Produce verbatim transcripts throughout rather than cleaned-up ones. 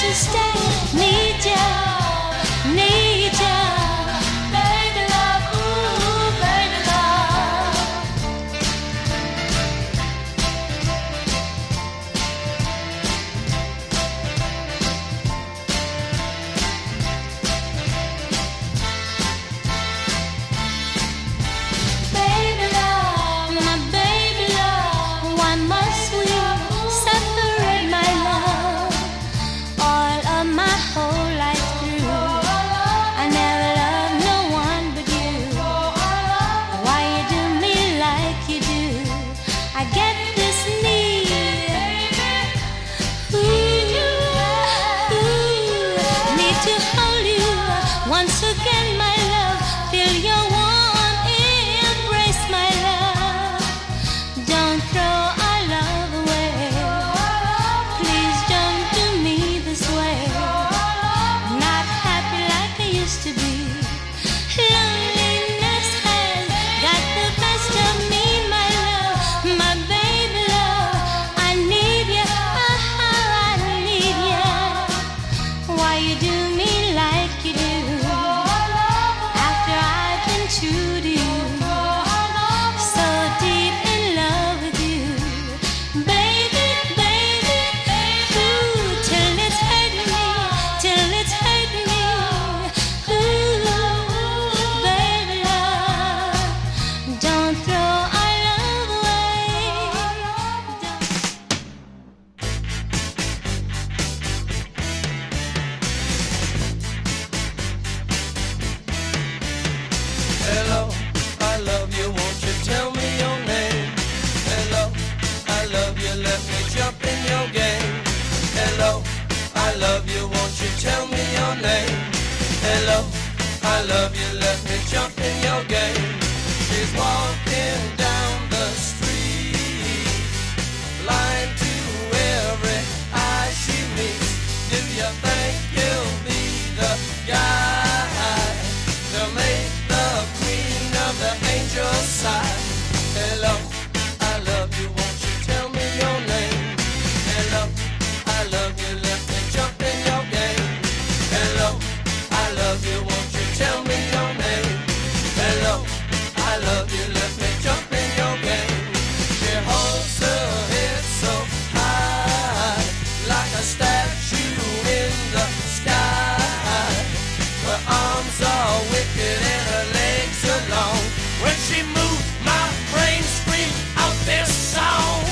to stay. Need ya, need ya, baby love, ooh, baby love. Baby love, my baby love, why must we separate, my love? All of my whole life through, I never loved no one but you. Why you do me like you do? I get this need, ooh, ooh, need to hold you once again, my love. Feel your warm embrace, my love. Don't throw our love away. Please don't do me this way. Not happy like I used to be. Loneliness has got the best of me, my love. My baby love, I need ya, oh, I need ya. Why you do me like you do? After I've been true to you, so deep in love with you, baby, baby, ooh, till it's hurting me, till it's hurting me, ooh, baby love, don't throw our love away. Don't Hello, I love you, won't you tell me your name? Hello, I love you, let me jump in your game. Hello, I love you, won't you tell me your name? Hello, I love you, let me jump in your game. She's walking down the street, blind to every eye she meets. Do you think you'll be the guy to make the queen of the angels sigh? Hello, I love you, won't you tell me your name? Hello, I love you, let me jump in your game. Hello, I love you, won't you tell me your name? Hello, I love you, let me jump in your game. She holds her head so high, like a statue in the sky. Her arms are wicked and her legs are long. When she moves, my brain screams out this song.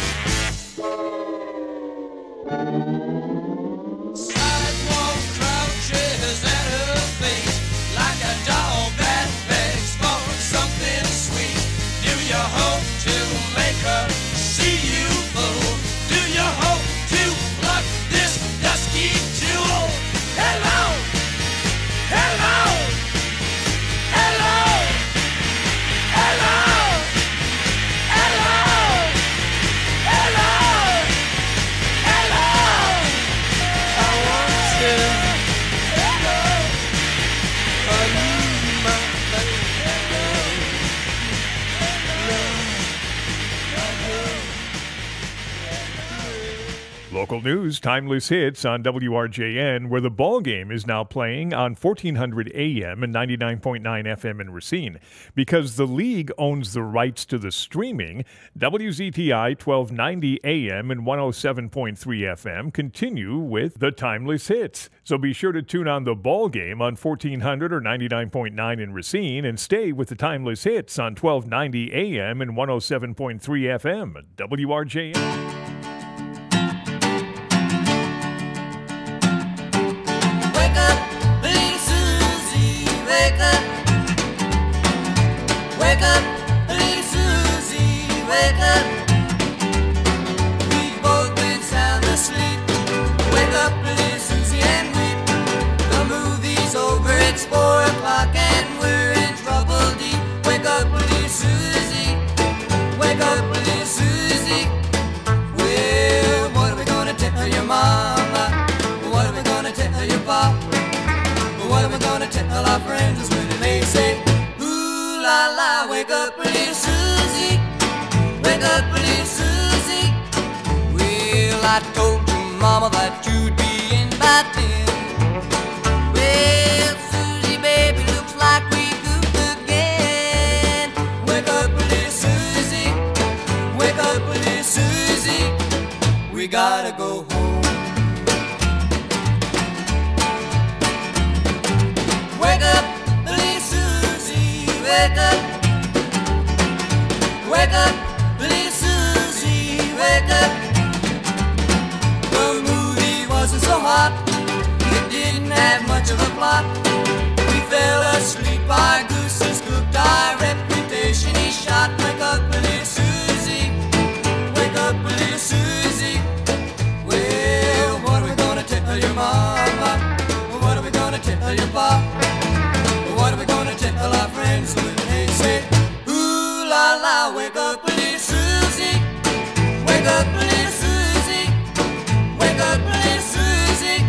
Sidewalk crouches at her feet, like a dog that begs for something sweet. Do you hope to make her see you, fool? Do you hope to pluck this dusky jewel? Hello, hello, hello, hello, hello, hello, hello. I want you, hello, are you my baby? Local news, timeless hits on W R J N, where the ball game is now playing on fourteen hundred A M and ninety-nine point nine F M in Racine. Because the league owns the rights to the streaming, W Z T I twelve ninety A M and one oh seven point three F M continue with the timeless hits. So be sure to tune on the ball game on fourteen hundred or ninety-nine point nine in Racine and stay with the timeless hits on twelve ninety A M and one oh seven point three F M. W R J N. Wake up, little Susie, wake up. Wake up, little Susie, wake up. We've both been sound asleep. Wake up, little Susie, and weep. The movie's over, it's four o'clock, and we're in trouble deep. Wake up, little Susie, wake up, little Susie. Well, what are we gonna tell your mama? What are we gonna tell your papa? What are we gonna tell our friends when they say, ooh la la, wake up, little Susie, wake up, little Susie. Well, I told your mama that you'd be in my gotta go home. Wake up, little Susie, wake up. Wake up, little Susie, wake up. The movie wasn't so hot, it didn't have much of a plot. We fell asleep, our goose is cooked, our reputation is shot. Wake up, little Susie, wake up, little Susie. Well, what are we gonna tell your mama? What are we gonna tell your pop? What are we gonna tell our friends when they say, ooh la la, wake up, little Susie, wake up, little Susie, wake up, little Susie.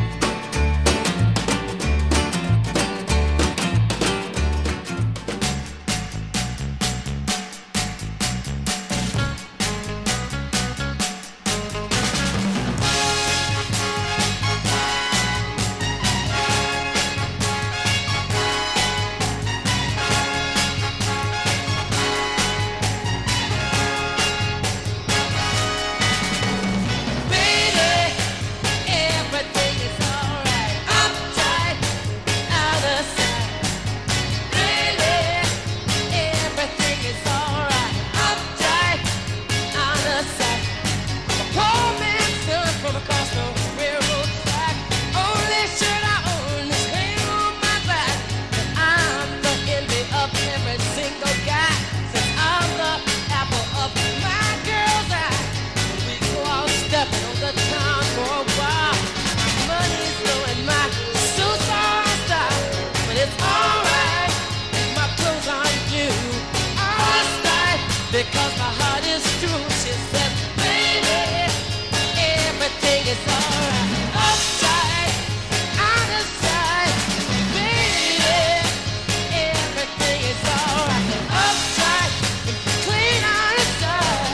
Because my heart is true, she said, baby, everything is alright. Upside, out of sight, baby, everything is alright. Upside, clean out of sight.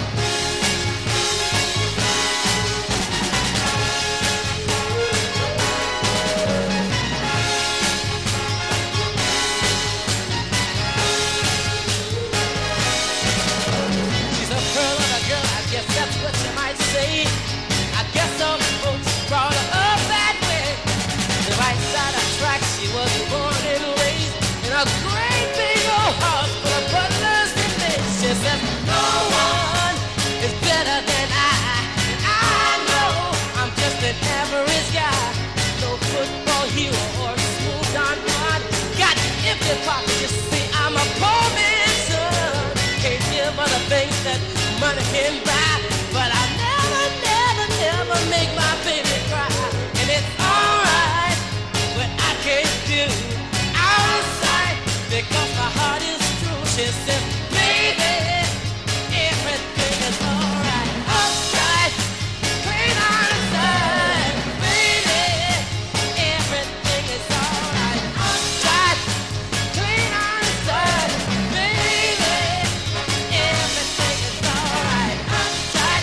That's what you might say. I guess some folks brought her up that way. The right side of track, she was born and raised in a great big old house full of butlers and maids. She said, no one is better than I. And I know I'm just an average guy. No football hero or smooth Don Juan. Got empty pockets, you see, I'm a poor man's son. Can't give her the things that money can buy. But I never, never, never make my baby cry. And it's alright, but I can't do out of sight because my heart is true. She said, baby, everything is alright. Upside, clean out of sight. Baby, everything is alright. Upside, clean out of sight. Baby, everything is alright. Upside.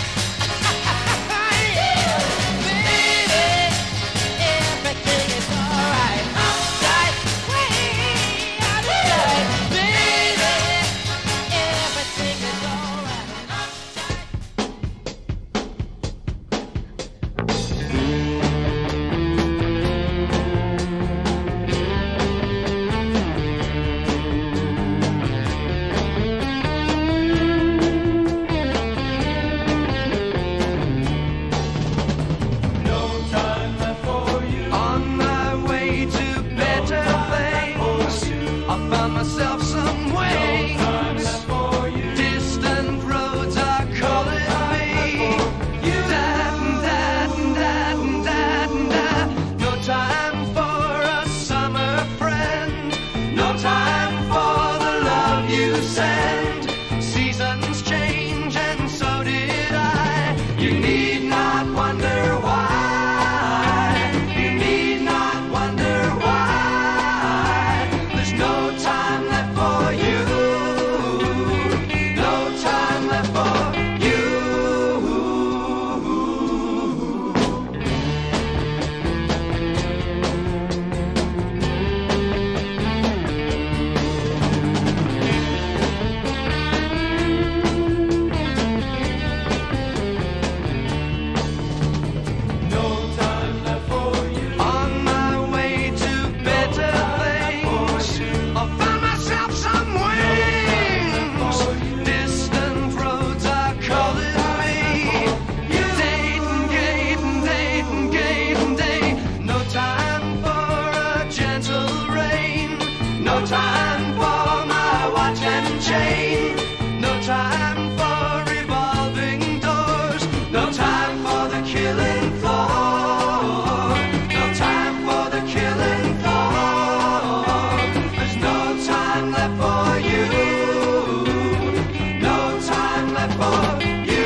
left for you.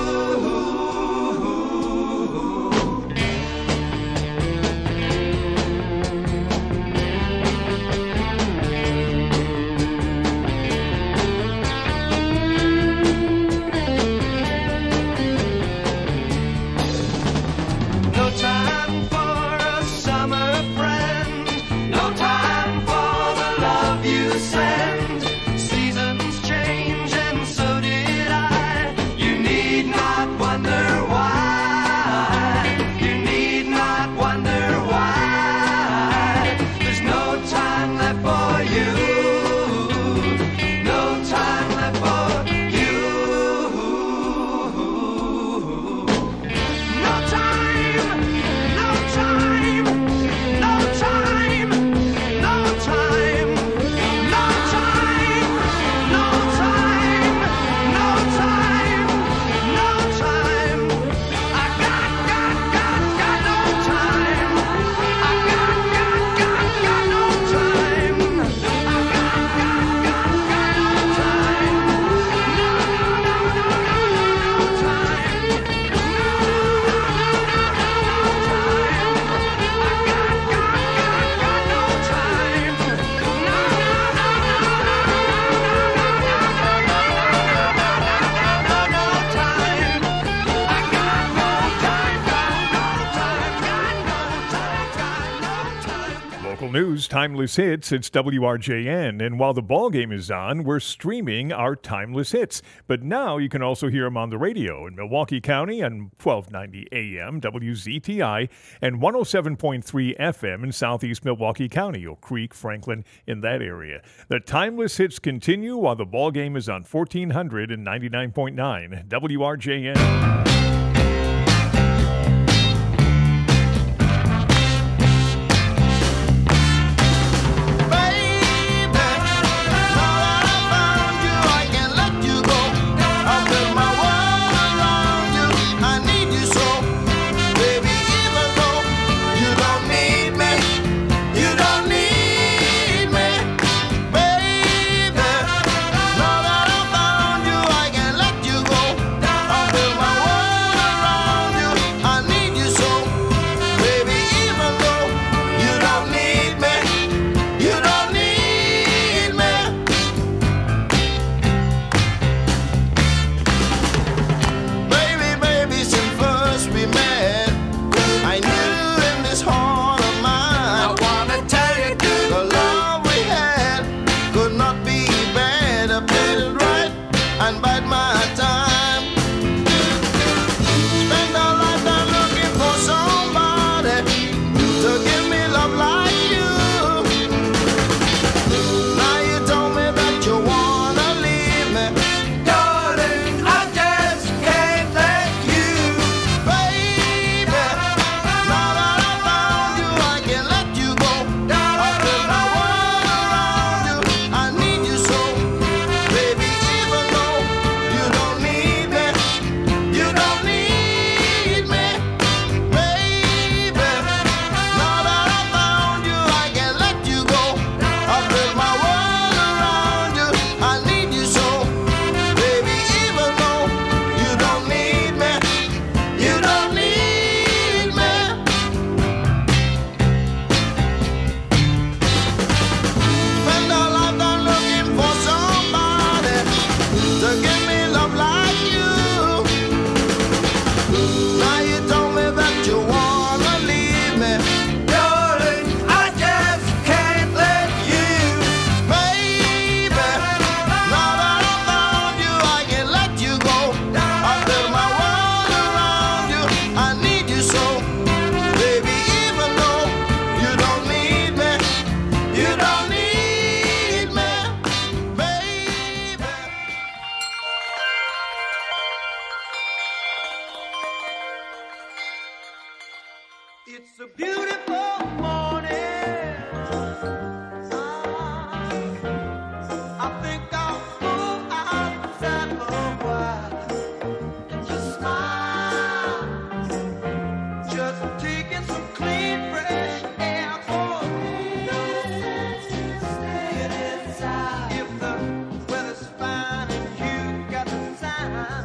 No time for a summer friend, no time for the love you send. Seasons change and so did I. You need not wonder why. You need not wonder why. There's no time left for you. No time left for you. No time, no time, no time, no time, no time, no time, no time, no time. I got, got, got, got no time. I got, got, got, got no time. I got, got, got, got no time. No, no, no, no, no, no time. Local news, timeless hits. It's W R J N. And while the ball game is on, we're streaming our timeless hits. But now you can also hear them on the radio in Milwaukee County on twelve ninety A M, W Z T I, and one oh seven point three F M in southeast Milwaukee County, Oak Creek, Franklin, in that area. The timeless hits continue while the ball game is on fourteen hundred and ninety-nine point nine W R J N. It's a beautiful morning. I think I'll go outside for a while and just smile. Just taking some clean, fresh air for me. Get inside. If the weather's fine and you got the time.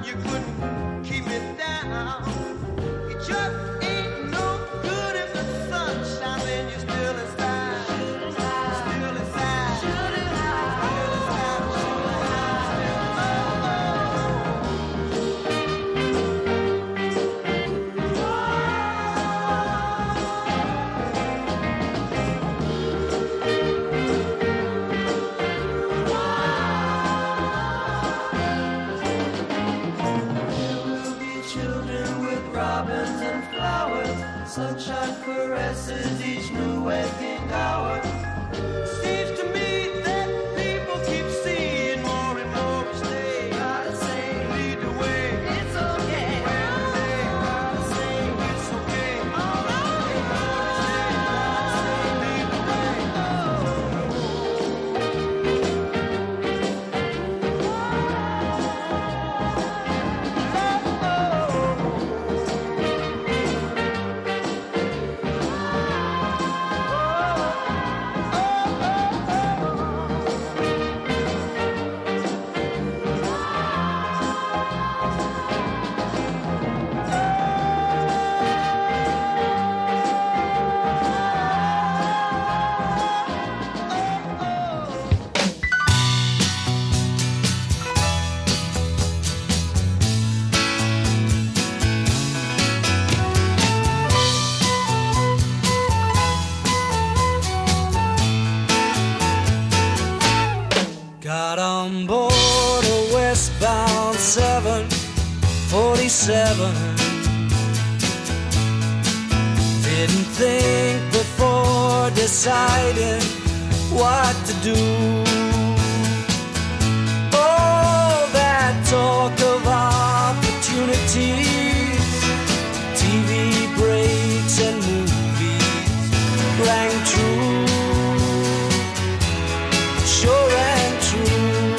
you couldn't keep me down. You just ain't no good if the sun shines and you're still inside. Still inside. Still inside. Still inside. Robins and flowers, sunshine caresses each new waking hour. Seems to me that people keep seeing more and more each day. Gotta say, lead the way. It's okay. Well, they gotta say, it's okay. All right. Gotta say, lead the way. Got on board a westbound seven forty-seven. Didn't think before deciding what to do. All that talk of opportunities, T V breaks and movies rang true. Sure and true.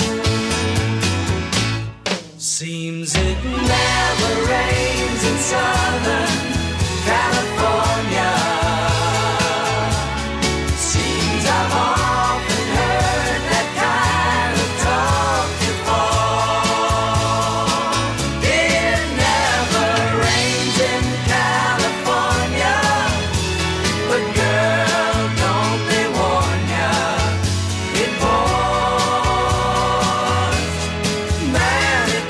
Seems it never rains in Southern California. Seems I've often heard that kind of talk before. It never rains in California, but girl, don't they warn ya? It pours, man, it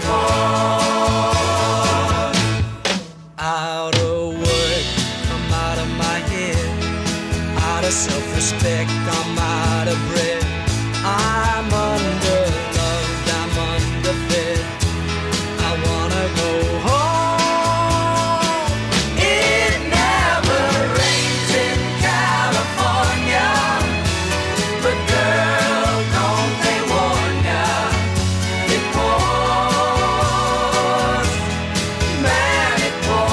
pours. Out of work, I'm out of my head. Out of self-respect, I'm out of breath. I'm underloved, I'm underfed. I wanna go home. It never rains in California, but girl, don't they warn ya? It pours, man, it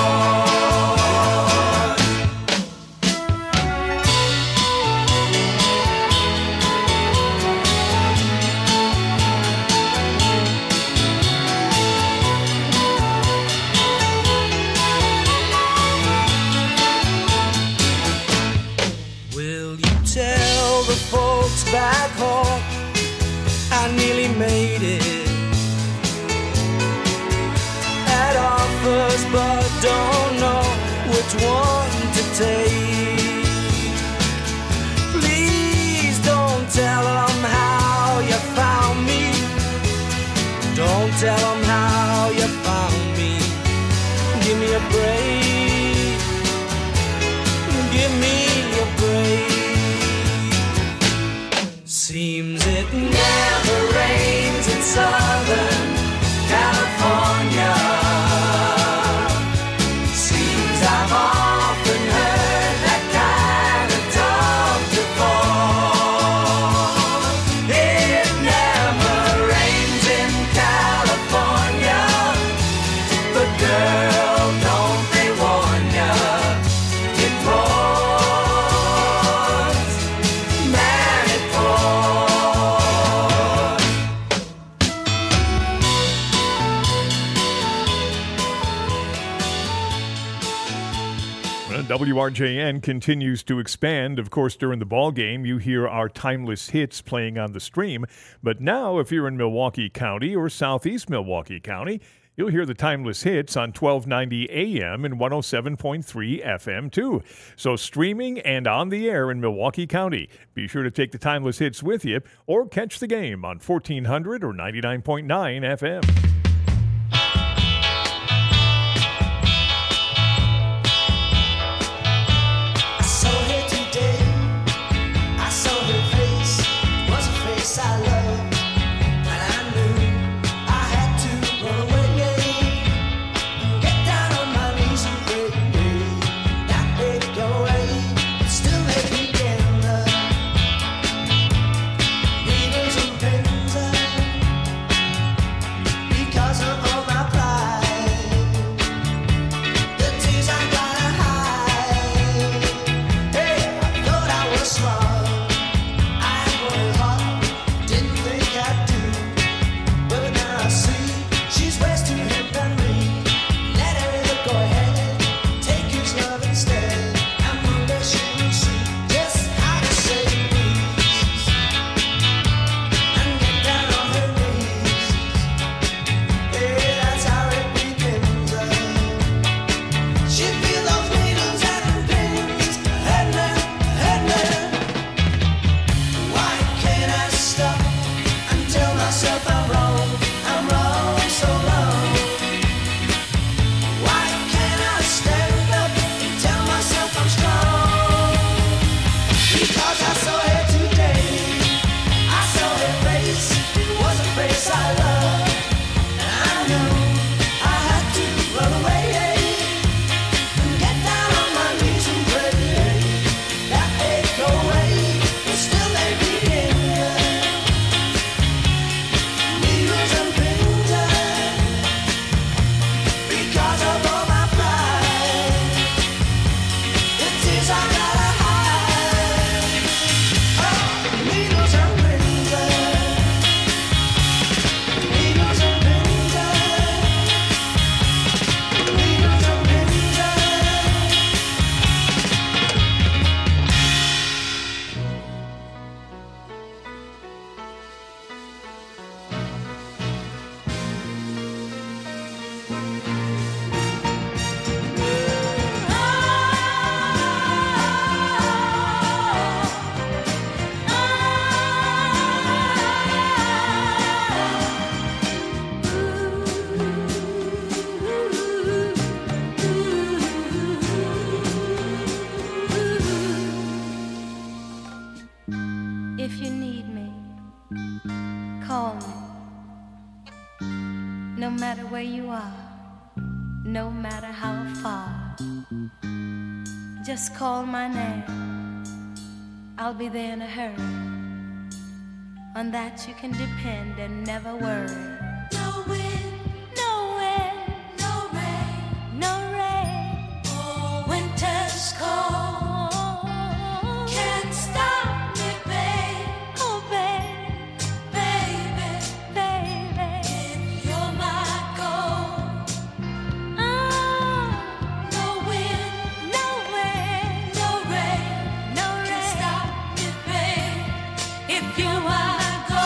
pours. Will you tell the folks back home I nearly made it? Had offers but don't know which one to take. Please don't tell them how you found me. Don't tell them how you found me. Give me a break. Give me a break. Seems it never rains in Southern California. Seems I've often heard that kind of talk before. It never rains in California, but girl, don't they warn ya? It pours, man, it pours. Well, W R J N continues to expand. Of course, during the ball game, you hear our timeless hits playing on the stream. But now, if you're in Milwaukee County or southeast Milwaukee County, You'll hear the timeless hits on twelve ninety A M and one oh seven point three F M too. So streaming and on the air in Milwaukee County. Be sure to take the timeless hits with you or catch the game on fourteen hundred or ninety-nine point nine F M. Just call my name, I'll be there in a hurry. On that you can depend and never worry. No wind, no wind, no rain, no rain. Oh, winter's cold can't stop me, babe. Oh, babe, baby, baby, if you're my gold. Oh, no wind, no wind, no rain, no rain can stop me, babe. If you're my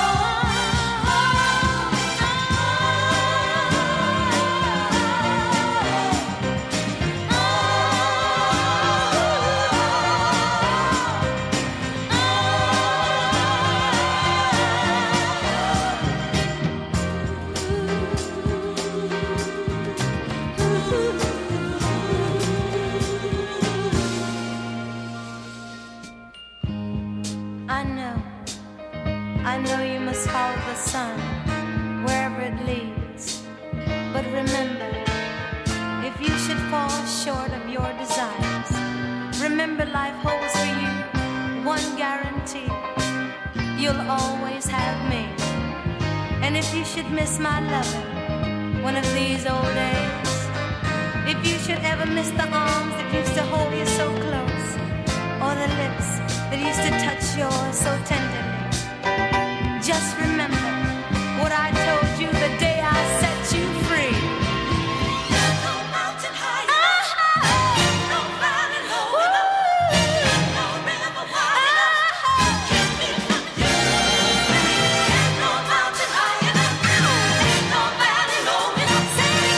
I know, I know you must follow the sun wherever it leads. But remember, if you should fall short of your desires, remember life holds for you one guarantee: you'll always have me. And if you should miss my loving one of these old days, if you should ever miss the arms that used to hold you so close, or the lips that used to touch yours so tenderly, just remember what I told you the day I set you free. There's no mountain high enough, no valley low enough, no river wide enough, keep me from you. There's no mountain high enough, no valley low enough, say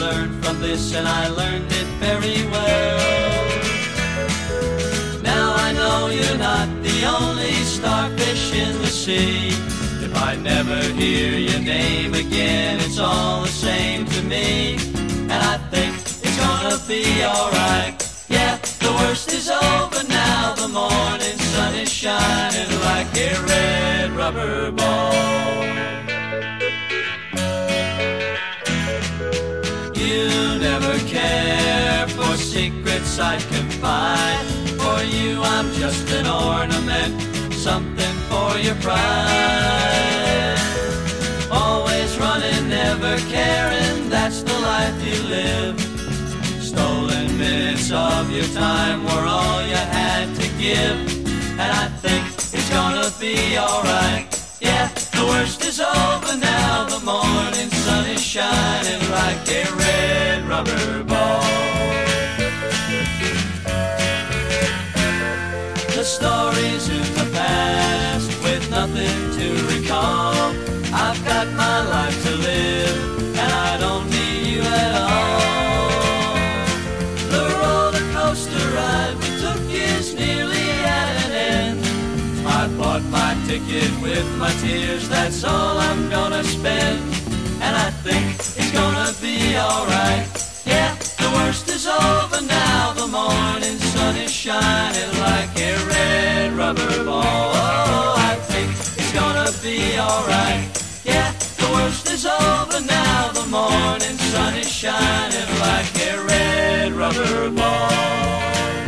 learned from this, and I learned it very well. Now I know you're not the only starfish in the sea. If I never hear your name again, it's all the same to me. And I think it's gonna be alright. Yeah, the worst is over now. The morning sun is shining like a red rubber ball. You never care for secrets I'd confide. For you I'm just an ornament, something for your pride. Always running, never caring, that's the life you live. Stolen minutes of your time were all you had to give. And I think it's gonna be alright. Yeah, the worst is over now. The morning sun is shining like a red rubber ball. The stories in the past with nothing to recall. I've got my life to live and I don't need you at all. The roller coaster ride we took is nearly at an end. I bought my ticket with my tears, that's all I'm gonna spend. And I think it's gonna be alright. Yeah, the worst is over now. The morning sun is shining like a red rubber ball. Oh, I think it's gonna be alright. Yeah, the worst is over now. The morning sun is shining like a red rubber ball.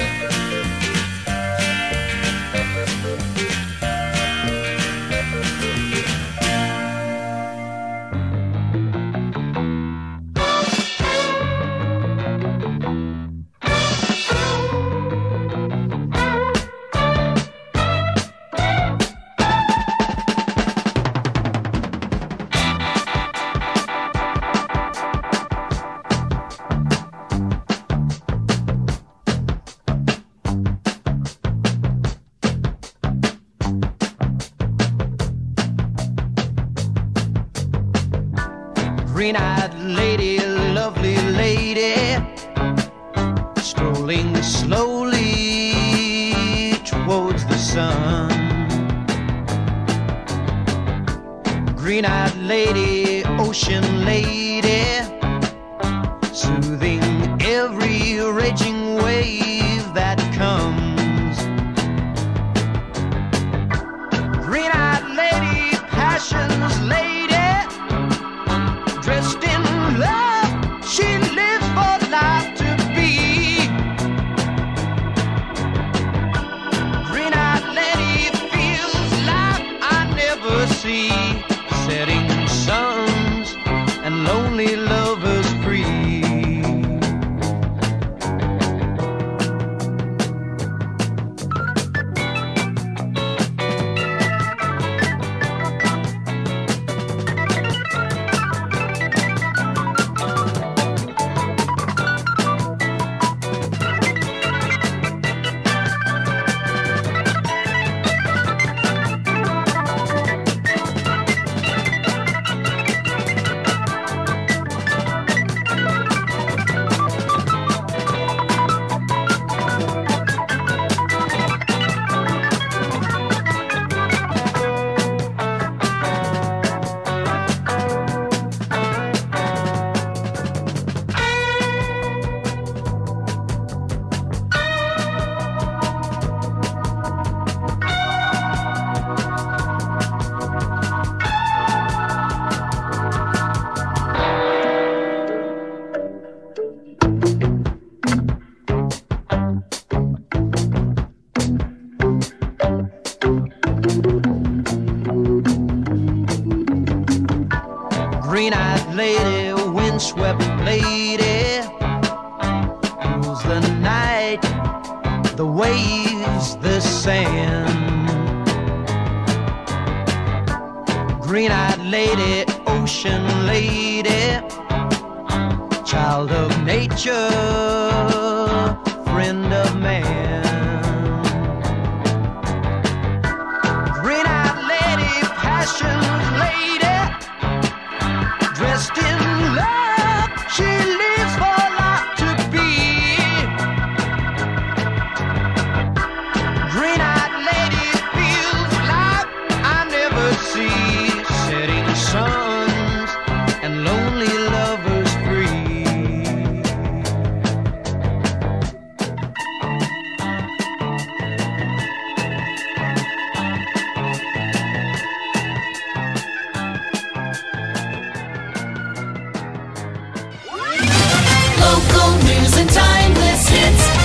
Green-eyed lady, lovely lady, strolling slowly towards the sun. Green-eyed lady, ocean lady, soothing every raging wave that comes. Green-eyed lady, passion's lady, dressed in love, she lives for life to be. Green-eyed lady feels life I never see. Setting suns and lonely lovers free. Green-eyed lady, windswept lady, rules the night, the waves, the sand. Green-eyed lady, ocean lady, child of nature, friend of man. Green-eyed lady, passion's lady, dressed in love, she lives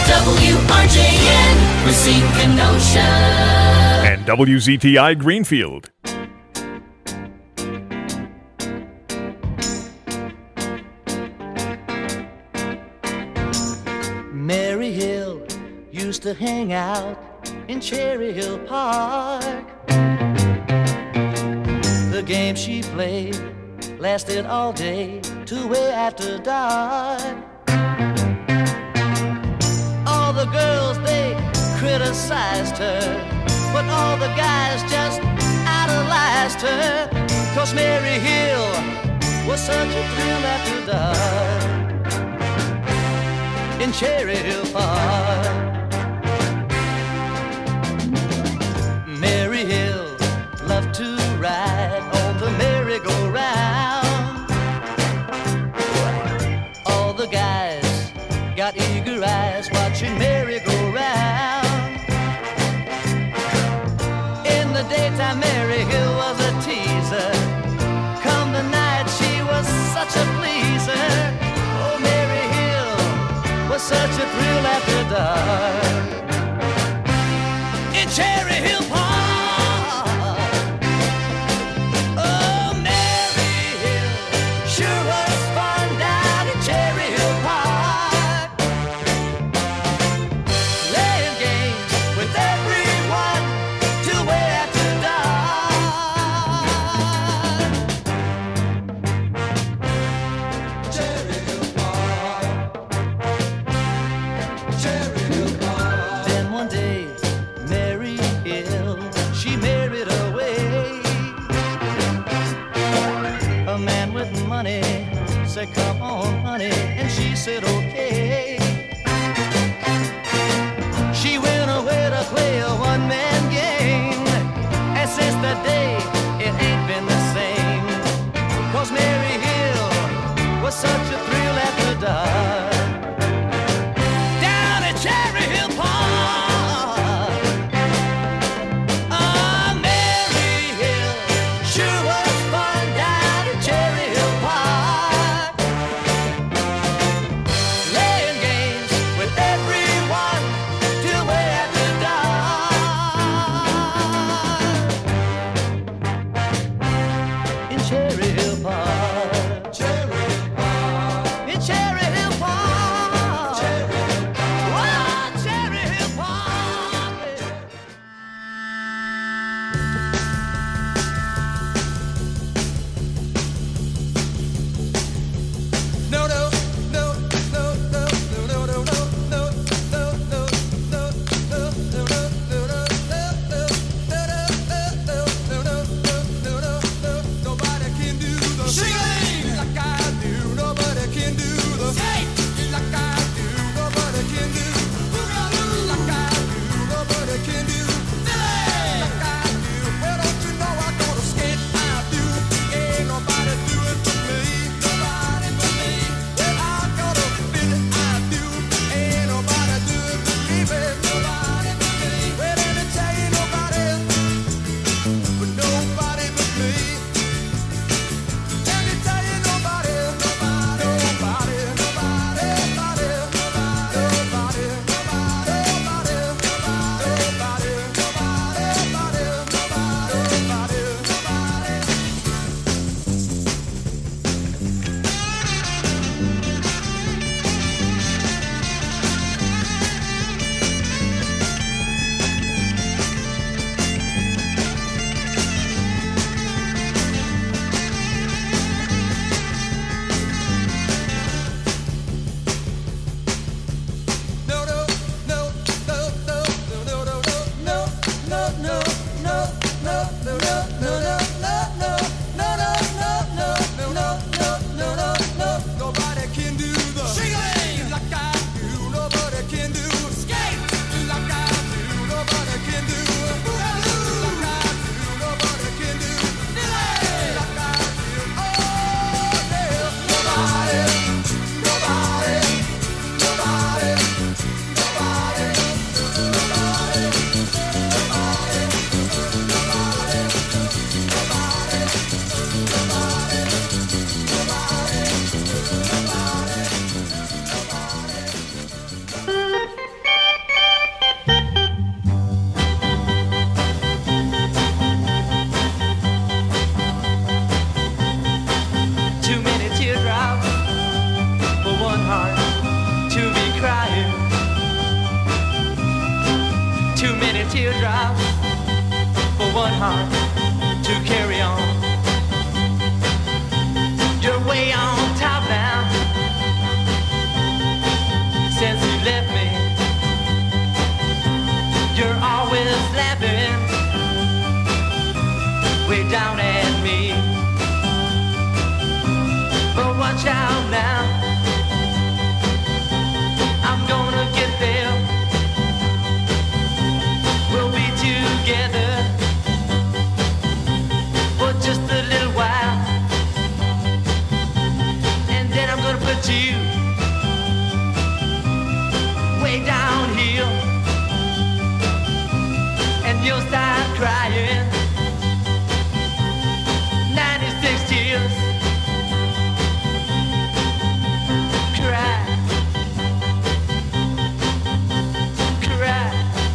W R J N, Racine, Kenosha. And W Z T I Greenfield. Mary Hill used to hang out in Cherry Hill Park. The game she played lasted all day to way after dark. All the girls, they criticized her, but all the guys just idolized her. 'Cause Mary Hill was such a thrill after dark in Cherry Hill Park. Mary Hill loved to ride on the merry-go-round. All the guys got eager eyes watching Mary go round. In the daytime, Mary Hill was a teaser. Come the night, she was such a pleaser. Oh, Mary Hill was such a thrill after dark in Cherry Hill Park. Oh, Mary Hill sure was fun down in Cherry Hill Park. Playing games with everyone till way after dark. Cherry Hill Park. Cherry Hill Park. Too many teardrops for one heart to carry on. You're way on top now since you left me. You're always laughing way down at me. But watch out now, I'm gonna get there. We'll be together for just a little while, and then I'm gonna put you way down here, and you'll start crying. ninety-six tears. Cry. Cry.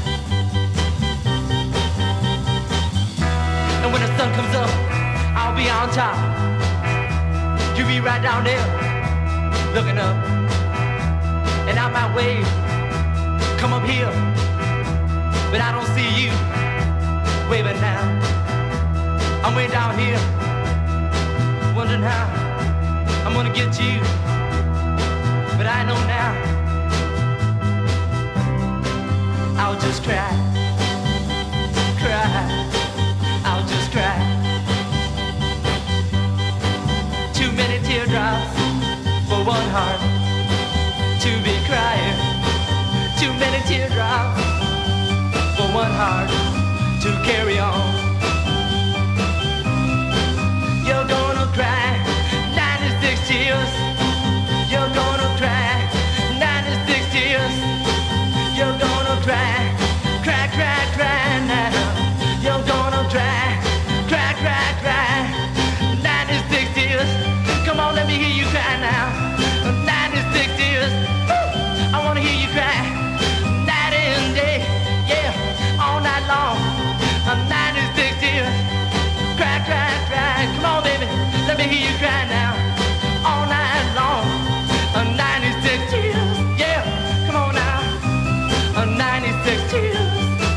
And when the sun comes up, I'll be on top. You'll be right down there, looking up. And I might wave, come up here, but I don't see you waving now. I'm way down here, wondering how I'm gonna get you, but I know now I'll just cry, cry, I'll just cry. Too many teardrops for one heart to be crying. Too many teardrops for one heart to carry on. You're gonna cry ninety-six tears. You're gonna cry ninety-six tears. You're gonna cry, cry, cry, cry now. You're gonna cry, cry, cry, cry. ninety-six tears. Come on, let me hear you cry now. ninety-six tears. Woo! I wanna hear you cry. Night and day, yeah, all night long. ninety-six tears. Cry, cry, cry. Come on, baby, let me hear you cry now. All night long. ninety-six tears. Yeah, come on now. ninety-six tears.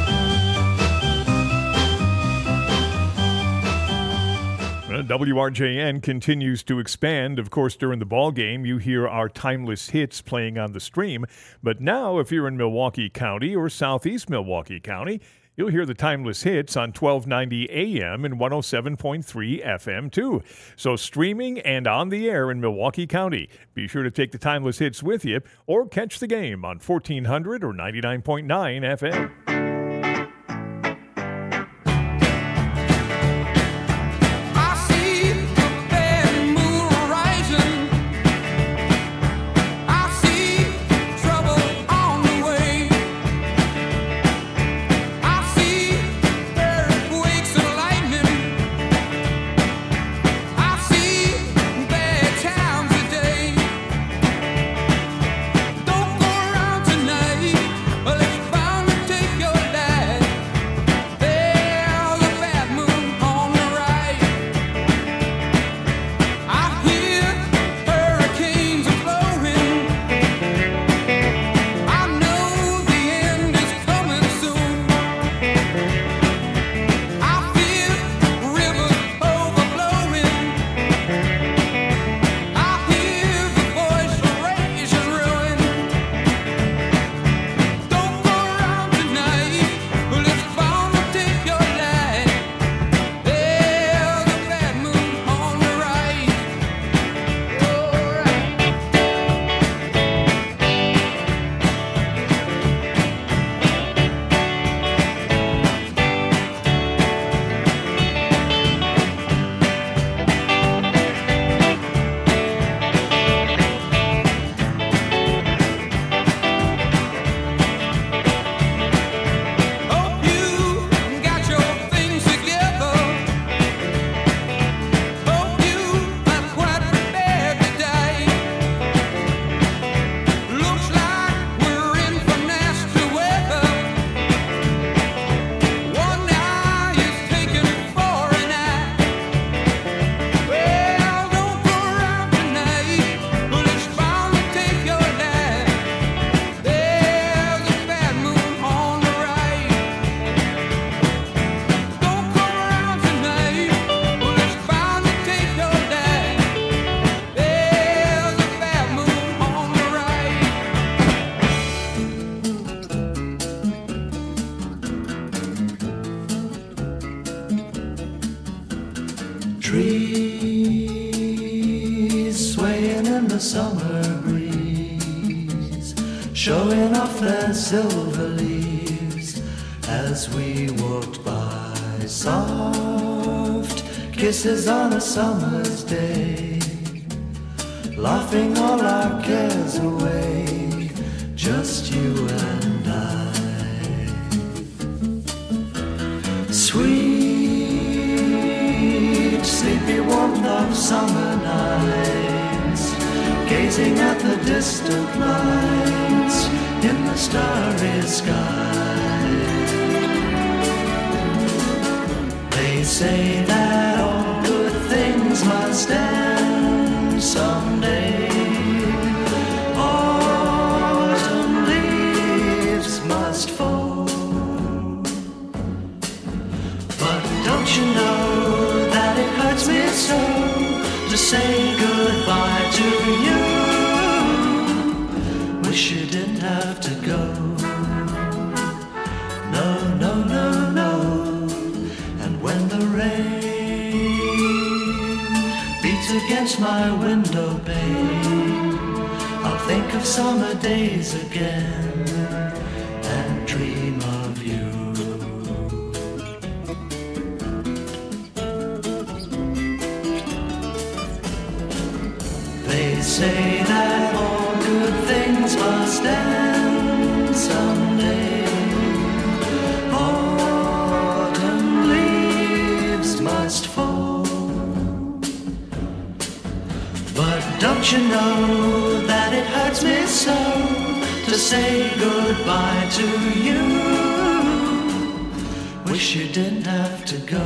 Well, W R J N continues to expand. Of course, during the ball game, you hear our timeless hits playing on the stream. But now, if you're in Milwaukee County or southeast Milwaukee County, you'll hear the timeless hits on twelve ninety A M and one oh seven point three F M too. So streaming and on the air in Milwaukee County. Be sure to take the timeless hits with you or catch the game on fourteen hundred or ninety-nine point nine F M. Take Trees swaying in the summer breeze, showing off their silver leaves as we walked by. Soft kisses on a summer's day, laughing all our cares away, just you and I. Sweet, sleepy warmth of summer nights, gazing at the distant lights in the starry sky. They say that all good things must end someday. Autumn leaves must fall. But don't you know that it hurts me so to say goodbye to you? Wish you didn't have to go. No, no, no, no. And when the rain beats against my window pane, I'll think of summer days again and dream of you. They say that all good things must end someday. Autumn leaves must fall. But don't you know that it hurts me so to say goodbye to you? Wish you didn't have to go.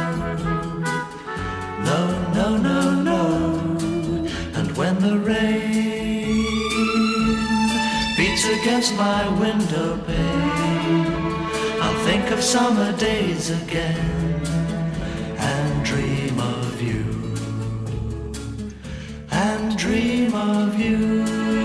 No, no, no, no. And when the rain beats against my window pane, I'll think of summer days again and dream of you. And dream of you.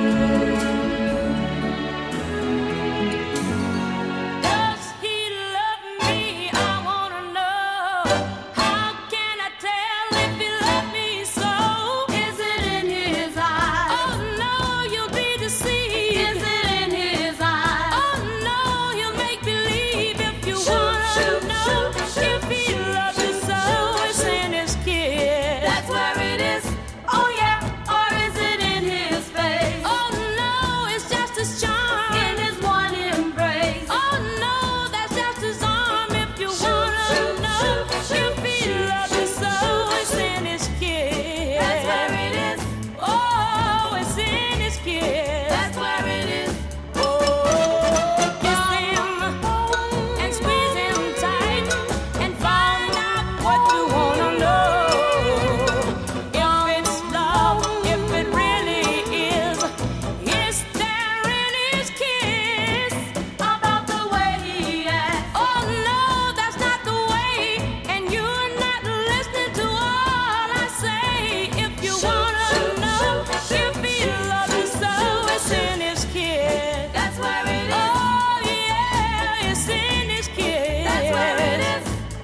Does he love me? I wanna know. How can I tell if he loves me so? Is it in his eyes? Oh no, you'll be deceived. Is it in his eyes? Oh no, he'll make believe if you wanna know. If he loves you so, it's in his kiss. That's where it is. Oh yeah. Or is it in his face? Oh no, it's just his charm in his one embrace. Oh no, that's just his arm. If you wanna know if he loves you so, it's in his kiss. That's where it is. Oh, it's in his kiss. That's where it is. Oh, kiss him and squeeze him tight and find out what you wanna know. If it's love, if it really is, is there in his kiss about the way he acts? Oh no, that's not the way, and you're not listening to all I say. If you wanna know if he loves you so, it's in his kiss. That's where it is. Oh yeah, it's in his kiss. That's where it is.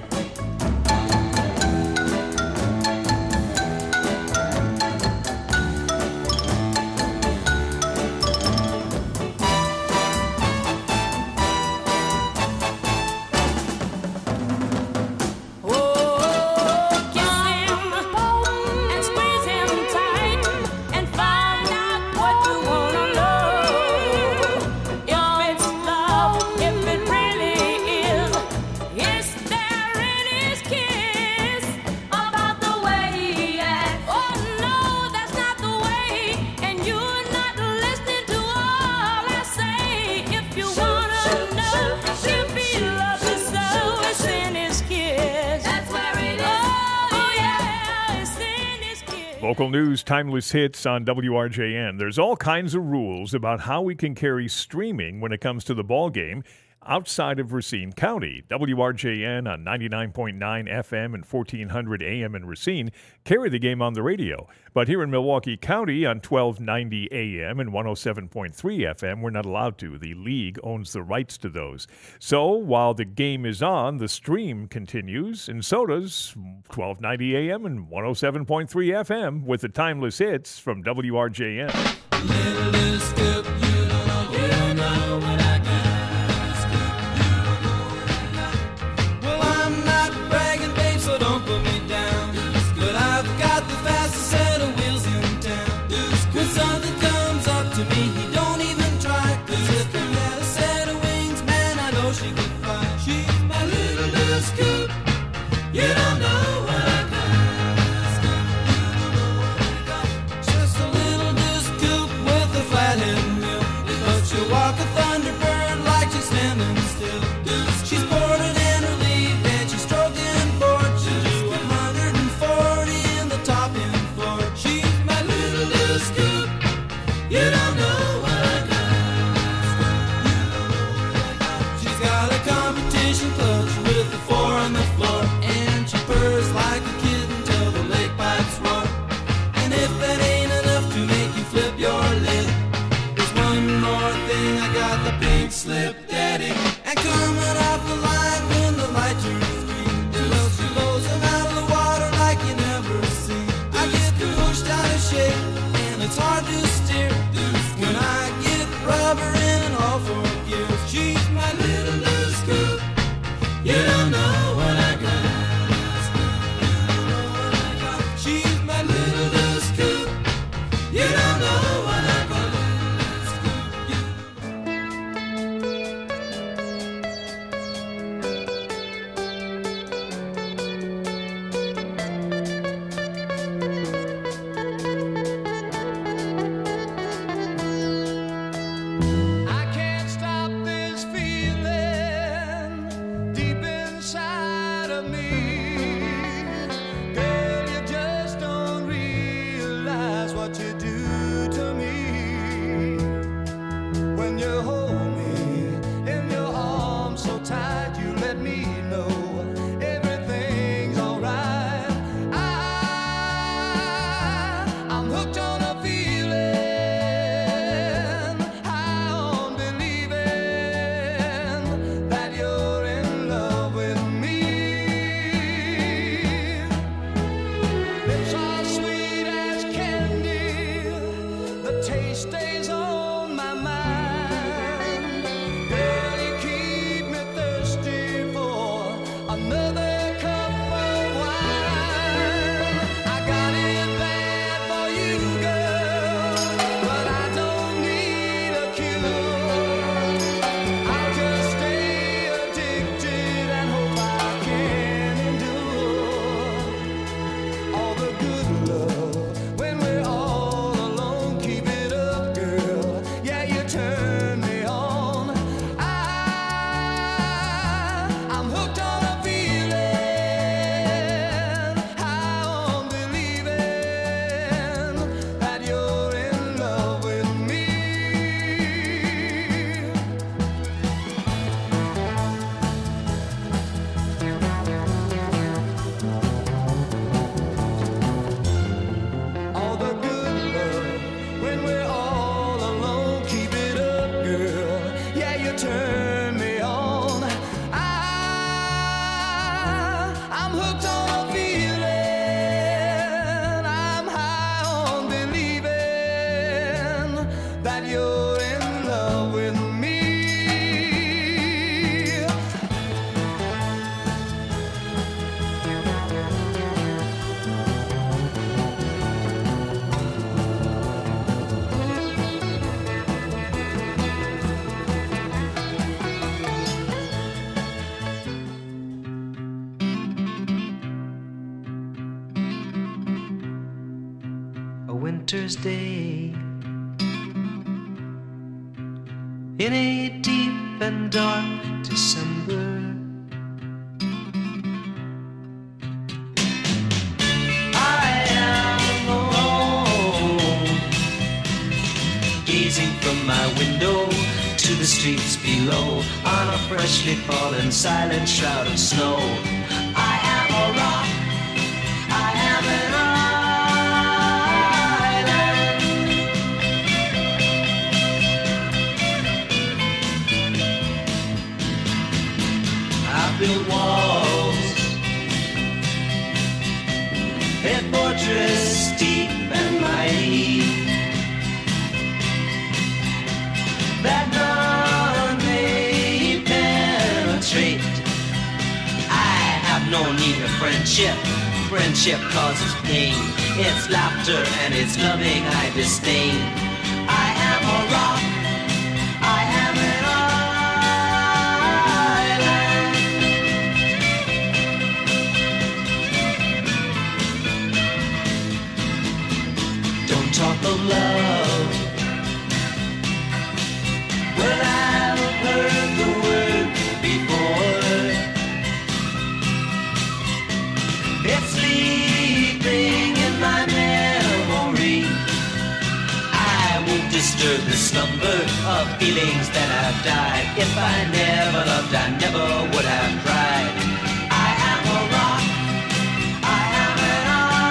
Oh, kiss him and squeeze him tight and find out what you wanna know. If it's love, if it really is, is there in his kiss about the way he acts? Oh no, that's not the way, and you're not listening to all I say. If you wanna know if he loves you so, it's in his kiss. That's where it is. Oh yeah, it's in his kiss. Local news, timeless hits on W R J N. There's all kinds of rules about how we can carry streaming when it comes to the ball game, outside of Racine County. W R J N on ninety-nine point nine F M and fourteen hundred A M in Racine carry the game on the radio. But here in Milwaukee County on twelve ninety A M and one oh seven point three F M, we're not allowed to. The league owns the rights to those. So while the game is on, the stream continues, and so does twelve ninety A M and one oh seven point three F M with the timeless hits from W R J N. Little scoop, you don't know, you don't know what I got. Well, I'm not bragging, babe, so don't put me down. But I've got the fastest set of wheels in town. When something comes up to me, he don't even try. 'Cause if he had a set of wings, man, I know she could fly. She's my little, little scoop. You don't know what I got. Just a little disc coupe with a flathead wheel. But she'll walk a Thunderbird like she's standing still. She's boarded in her lead and she's stroking board. She'll do one hundred forty in the top end floor. She's my little disc coupe. You don't know what I got. She's got a competition clutch with the four on the floor. And she purrs like a kitten till the lake pipes roar. And if that ain't enough to make you flip your lid, there's one more thing, I got the pink slip daddy. And coming off the line when the light turns green, well, she blows them out of the water like you never seen. I get pushed out of shape and it's hard to steer when I get rubber in all four gears. She's my little loose scoop. You don't know what I got. She's my little loose scoop. You don't know what I got. I can't stop this feeling deep inside of me. Girl, you just don't realize what you do to me. When you hold me in your arms so tight, you let me know everything's alright. I, I'm hooked on a feeling, high on believing that you're in love with me. Lips are sweet as candy, the taste stays on my mind. Girl, you keep me thirsty for another cup of wine. I got it bad for you, girl, but I don't need a cure. I'll just stay addicted and hope I can endure all the good love when we're all alone. Keep it up, girl. Yeah, you turn me on. I, I'm hooked on a feeling, high on believing that you're in love with me. All the good love when we're all alone. Keep it up, girl. Yeah, you turn me on. I, I'm hooked on a feeling. I'm high on believing that you're in love with me. A winter's day in a deep and dark December. I am alone, gazing from my window to to the streets below on a freshly fallen silent shroud of snow. I am a rock, I am an island. I built walls, a fortress deep and mighty, that none may penetrate. I have no need of friendship. Friendship causes pain. It's laughter and it's loving I disdain. I am a rock. I am an island. Don't talk of love. Well, I've heard the word before. It's sleeping in my memory. I won't disturb the slumber of feelings that have died. If I never loved, I never would have cried. I am a rock. I am an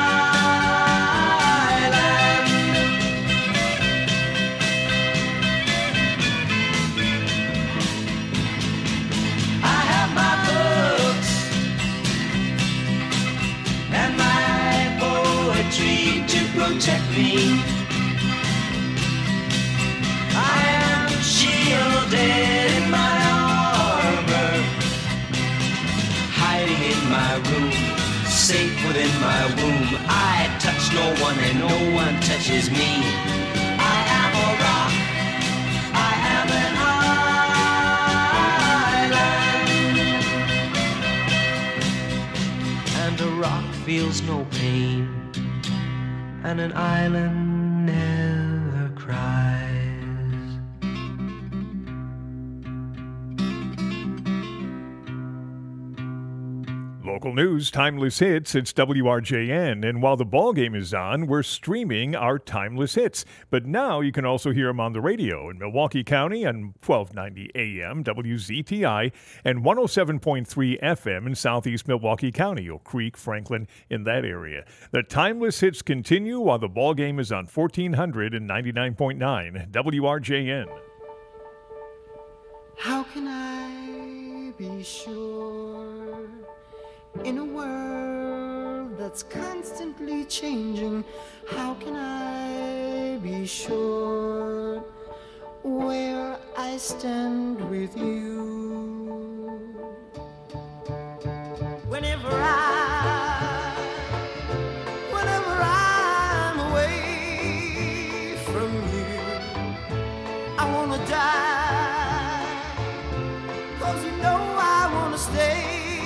island. I have my books and my poetry to protect me. I am shielded in my armor, hiding in my room, safe within my womb. I touch no one and no one touches me. I am a rock. I am an island. And a rock feels no pain, and an island never cries. Local news, timeless hits, it's W R J N. And while the ball game is on, we're streaming our timeless hits. But now you can also hear them on the radio in Milwaukee County on twelve ninety A M, W Z T I, and one oh seven point three F M in southeast Milwaukee County, Oak Creek, Franklin, in that area. The timeless hits continue while the ball game is on fourteen hundred and ninety-nine point nine W R J N. How can I be sure in a world that's constantly changing? How can I be sure where I stand with you? Whenever I, whenever I'm away from you, I wanna die, 'cause you know I wanna stay.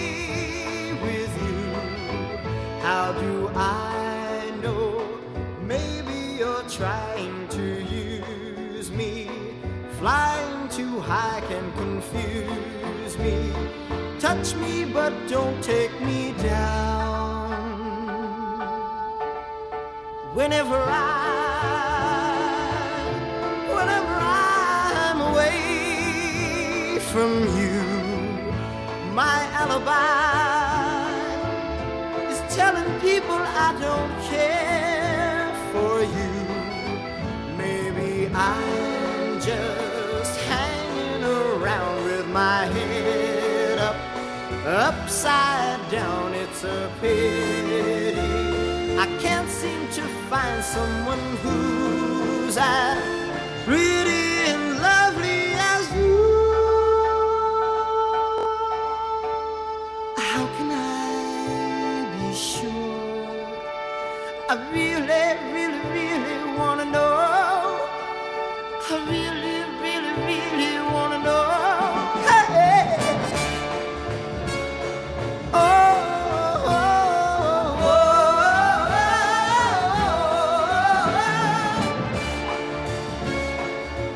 How do I know? Maybe you're trying to use me. Flying too high can confuse me. Touch me but don't take me down. Whenever I, whenever I'm away from you, my alibi telling people I don't care for you. Maybe I'm just hanging around with my head up, upside down. It's a pity I can't seem to find someone who's as pretty and lovely as you. How can I sure? I really, really, really wanna know. I really, really, really wanna know. Hey. Oh, oh, oh, oh,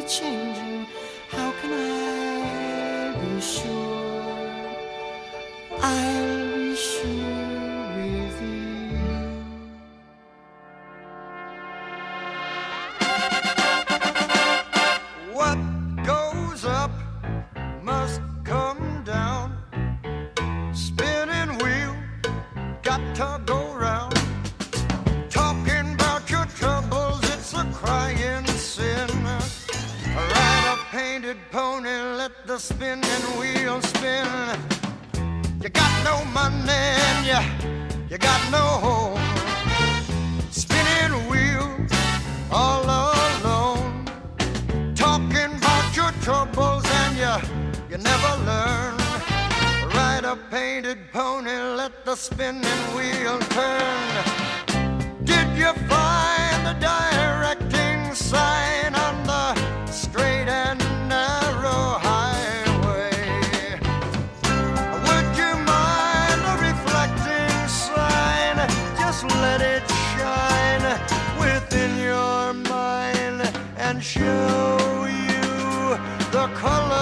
changing. How can I be sure? I'll be sure with you. What goes up must come down. Spinning wheel, got to go round. Talking about your troubles, it's a crying sin. Ride a painted pony, let the spinning wheel spin. You got no money and you, you got no home. Spinning wheel, all alone. Talking about your troubles and you, you never learn. Ride a painted pony, let the spinning wheel turn. Did you find the directing sign on the straight and narrow highway? Would you mind a reflecting sign? Just let it shine within your mind and show you the color